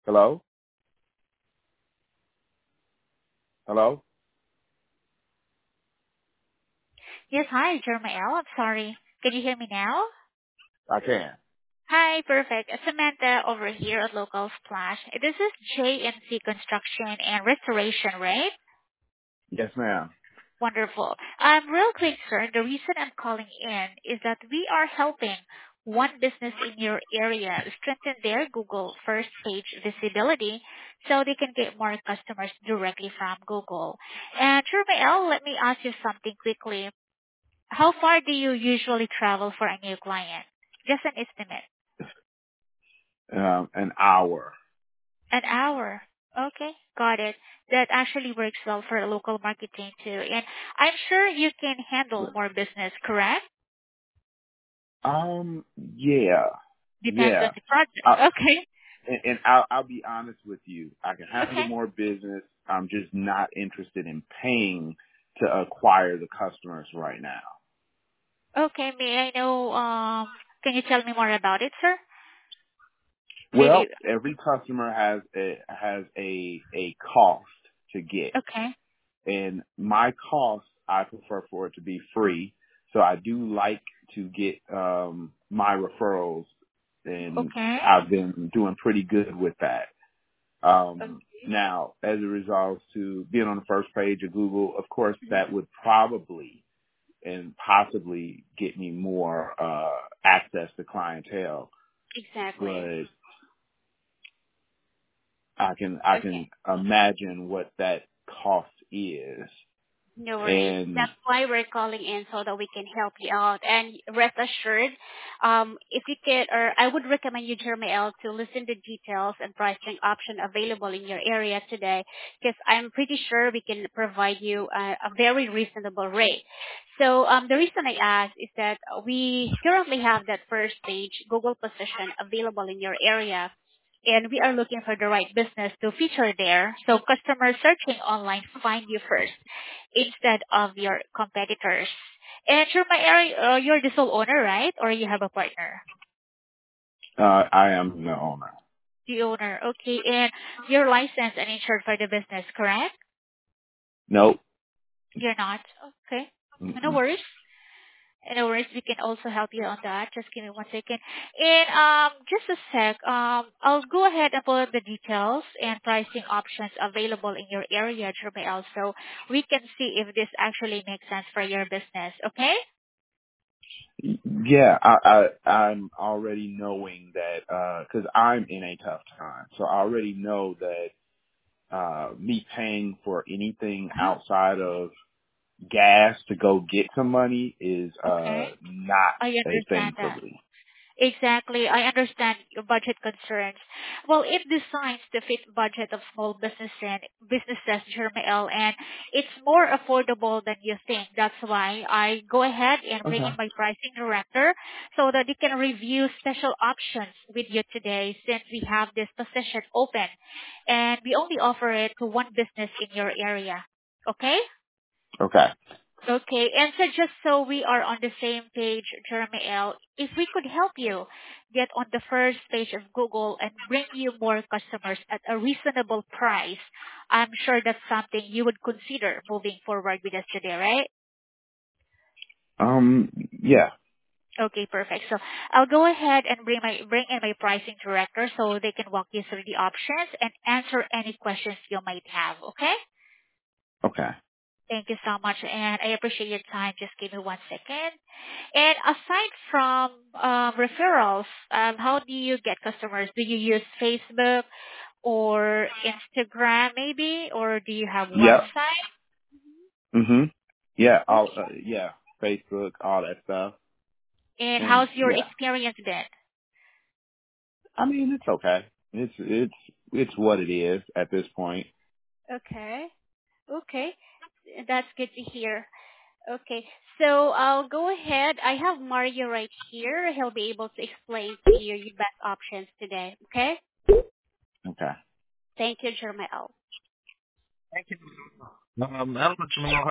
Hello? Hello? Yes, hi, Jermael. I'm sorry. Can you hear me now? I can. Hi, perfect. Samantha over here at Local Splash. This is JNC Construction and Restoration, right? Yes, ma'am. Wonderful. Real quick, sir, the reason I'm calling in is that we are helping one business in your area strengthen their Google first page visibility so they can get more customers directly from Google. And Jermael, let me ask you something quickly. How far do you usually travel for a new client? Just an estimate. An hour. An hour. Okay, got it. That actually works well for local marketing too. And I'm sure you can handle more business, correct? Um, yeah, Depends on yeah. the project. I, Okay. and I'll be honest with you. I can handle Okay. more business. I'm just not interested in paying to acquire the customers right now. Okay, may I know, can you tell me more about it, sir? Maybe, Well, every customer has a cost to get. okay. And my cost, I prefer for it to be free. So I do like to get my referrals, and Okay. I've been doing pretty good with that. Okay. Now, as it results to being on the first page of Google, of course, Mhm. that would probably and possibly get me more access to clientele. Exactly. But I can Okay. imagine what that cost is, No worries. and That's why we're calling in so that we can help you out. And rest assured, if you could, or I would recommend you, Jermael, to listen to details and pricing option available in your area today, because I'm pretty sure we can provide you a very reasonable rate. So the reason I ask is that we currently have that first page Google position available in your area. And we are looking for the right business to feature there. So customers searching online find you first instead of your competitors. And you're you're the sole owner, right? Or you have a partner? I am the owner. The owner, okay. And you're licensed and insured for the business, correct? Nope. You're not? Okay. No Mm-mm. worries. No worries. We can also help you on that. Just give me one second. And just a sec. I'll go ahead and pull up the details and pricing options available in your area, Jermael, so we can see if this actually makes sense for your business. Okay? Yeah, I'm already knowing that because I'm in a tough time, so I already know that me paying for anything Mhm. outside of gas to go get some money is Okay. not I a thing understand for that. me. Exactly. I understand your budget concerns. Well, it designs to fit budget of small businesses, Jermael, and it's more affordable than you think. That's why I go ahead and bring in Okay. my pricing director so that they can review special options with you today since we have this position open. And we only offer it to one business in your area. Okay? Okay. Okay. And so just so we are on the same page, Jermael, if we could help you get on the first page of Google and bring you more customers at a reasonable price, I'm sure that's something you would consider moving forward with us today, right? Yeah. Okay, perfect. So I'll go ahead and bring in my pricing director so they can walk you through the options and answer any questions you might have. Okay? Okay. Thank you so much, and I appreciate your time. Just give me one second. And aside from referrals, how do you get customers? Do you use Facebook or Instagram maybe, or do you have Yep. website? Mhm. Yeah. All. Okay. Yeah. Facebook, all that stuff, And and how's your yeah. experience been? I mean, it's okay. It's what it is at this point. Okay. Okay. That's good to hear. Okay. So I'll go ahead. I have Mario right here. He'll be able to explain to you your best options today. Okay? Okay. Thank you, Jermael. Thank you. I don't know, Jamal.